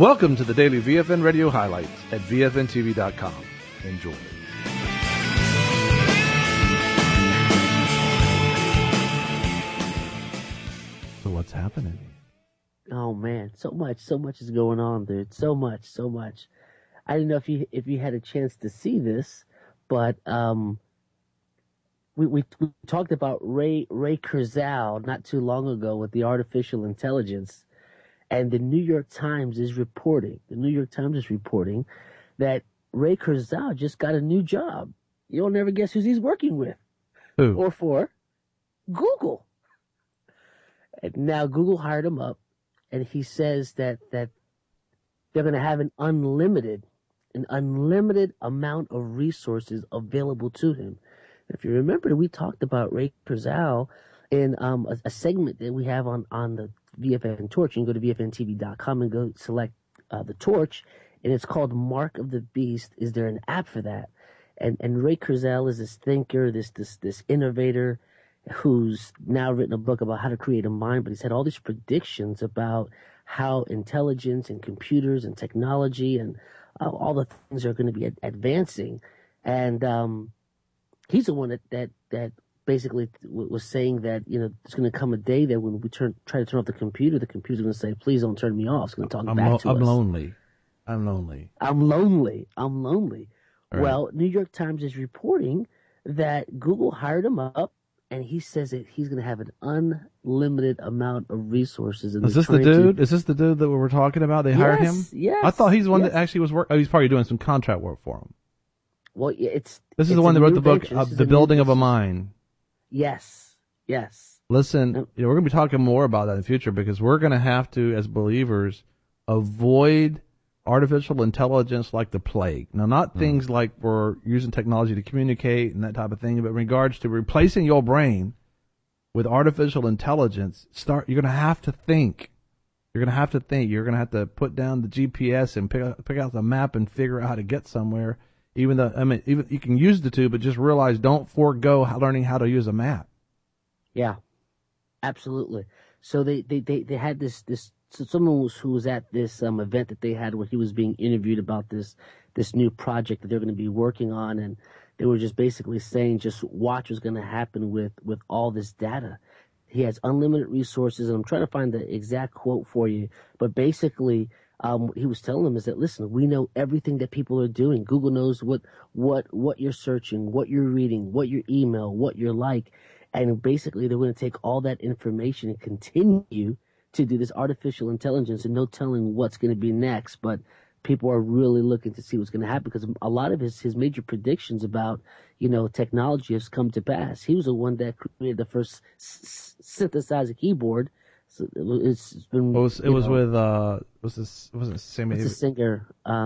Welcome to the daily VFN radio highlights at VFNTV.com. Enjoy. So what's happening? Oh man, so much is going on, dude. So much. I don't know if you had a chance to see this, but we talked about Ray Kurzweil not too long ago with the artificial intelligence, and the New York Times is reporting. That Ray Kurzweil just got a new job. You'll never guess who he's working with. Who? Or for Google. And now Google hired him up, and he says that they're going to have an unlimited amount of resources available to him. If you remember, we talked about Ray Kurzweil in a segment that we have on the VFN Torch. You can go to VFNTV.com and go select the Torch, and it's called Mark of the Beast. Is there an app for that? And Ray Kurzweil is this thinker, this innovator, who's now written a book about how to create a mind, but he's had all these predictions about how intelligence and computers and technology and all the things are going to be advancing. And he's the one that basically was saying that, you know, there's going to come a day that when we try to turn off the computer's going to say, please don't turn me off. It's going to talk back to us. I'm lonely. I'm lonely. Right. Well, New York Times is reporting that Google hired him up, and he says that he's going to have an unlimited amount of resources. Is this the dude? Is this the dude that we were talking about? They hired him? Yes. I thought he's the one that actually was working. Oh, he's probably doing some contract work for him. Well, this is the one that wrote the book, The Building of a Mind. Yes. Listen, we're going to be talking more about that in the future, because we're going to have to, as believers, avoid artificial intelligence like the plague. Now, not things like we're using technology to communicate and that type of thing, but in regards to replacing your brain with artificial intelligence, you're going to have to think. You're going to have to think. You're going to have to put down the GPS and pick out the map and figure out how to get somewhere. Even you can use the two, but just realize don't forego learning how to use a map. Yeah, absolutely. So they had this so someone who was at this event that they had where he was being interviewed about this new project that they're going to be working on, and they were just basically saying, just watch what's going to happen with all this data. He has unlimited resources, and I'm trying to find the exact quote for you, but basically what he was telling them is that, listen, we know everything that people are doing. Google knows what you're searching, what you're reading, what your email, what you're like, and basically they're going to take all that information and continue to do this artificial intelligence, and no telling what's going to be next. But people are really looking to see what's going to happen, because a lot of his major predictions about, you know, technology has come to pass. He was the one that created the first synthesizer keyboard. So it's been. Was the singer?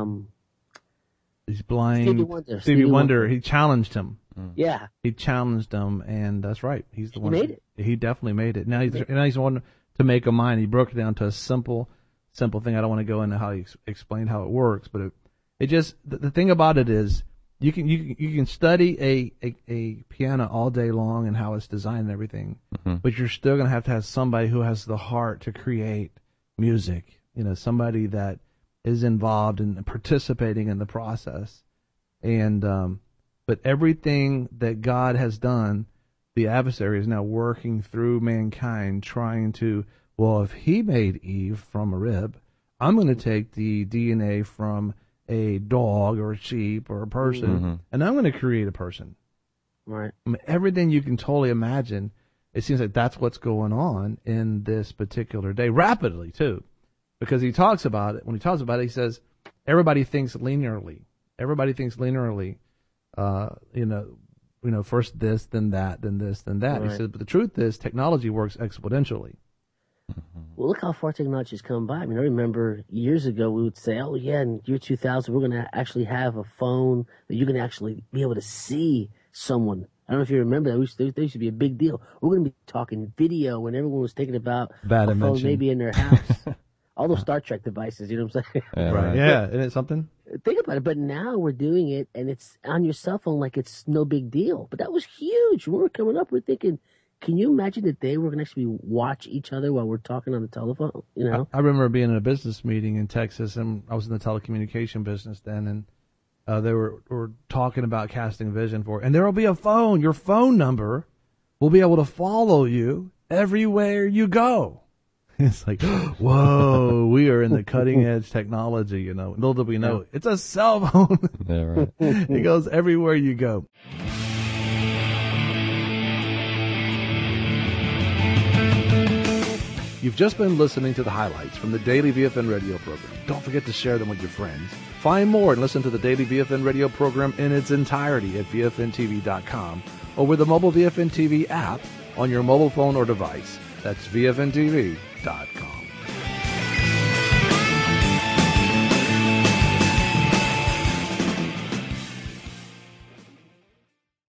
He's blind. Stevie Wonder. He challenged him. Yeah. He challenged him, and that's right. He's the one. He made it. He definitely made it. Now he's the one to make a mind. He broke it down to a simple thing. I don't want to go into how he explained how it works, but it just, the thing about it is you can study a piano all day long and how it's designed and everything, but you're still going to have somebody who has the heart to create music. You know, somebody that is involved in participating in the process. And but everything that God has done, the adversary is now working through mankind, trying to, well, if he made Eve from a rib, I'm going to take the DNA from a dog or a sheep or a person, and I'm going to create a person. Right. I mean, everything you can totally imagine, it seems like that's what's going on in this particular day, rapidly, too. Because he talks about it. When he talks about it, he says, everybody thinks linearly. First this, then that, then this, then that. Right. He says, but the truth is, technology works exponentially. Well, look how far technology has come by. I mean, I remember years ago we would say, oh, yeah, in year 2000, we're going to actually have a phone that you're going to actually be able to see someone. I don't know if you remember that. There used to be a big deal. We're going to be talking video when everyone was thinking about a phone maybe in their house. All those Star Trek devices, you know what I'm saying? Yeah, right. Yeah, isn't it something? Think about it. But now we're doing it, and it's on your cell phone like it's no big deal. But that was huge. When we were coming up, we're thinking, Can you imagine that they were going to actually watch each other while we're talking on the telephone? You know, I remember being in a business meeting in Texas, and I was in the telecommunication business then, and they were talking about casting vision for it. And there will be a phone. Your phone number will be able to follow you everywhere you go. It's like, whoa, we are in the cutting edge technology, you know. Little did we know, it's a cell phone. Yeah, right. It goes everywhere you go. You've just been listening to the highlights from the Daily VFN radio program. Don't forget to share them with your friends. Find more and listen to the Daily VFN radio program in its entirety at VFNTV.com or with the mobile VFN TV app on your mobile phone or device. That's VFNTV.com.